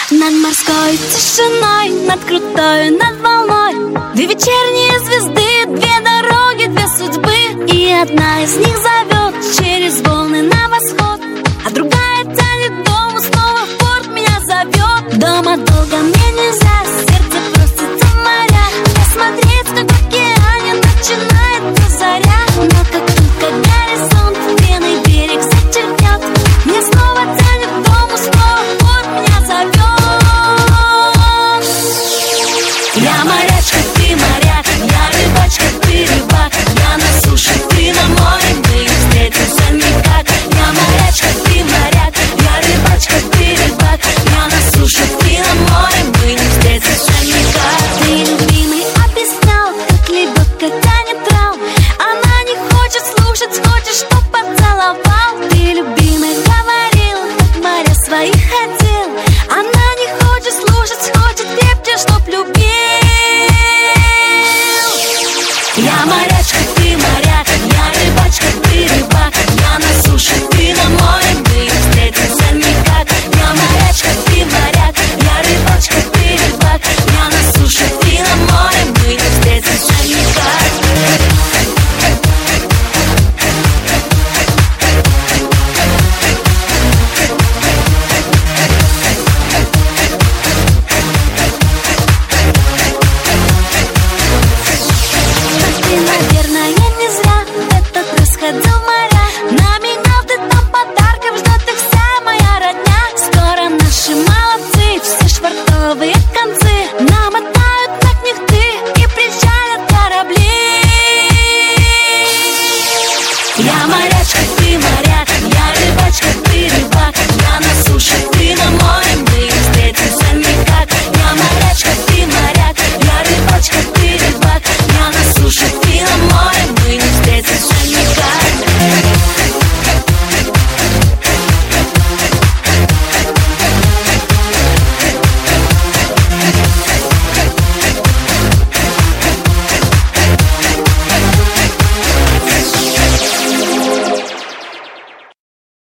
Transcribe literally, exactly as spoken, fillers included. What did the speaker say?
Над морской тишиной, над крутой, над волной две вечерние звезды, две дороги, две судьбы. И одна из них зовет через волны на восход, а другая тянет дому, снова в порт меня зовет. Дома долго мне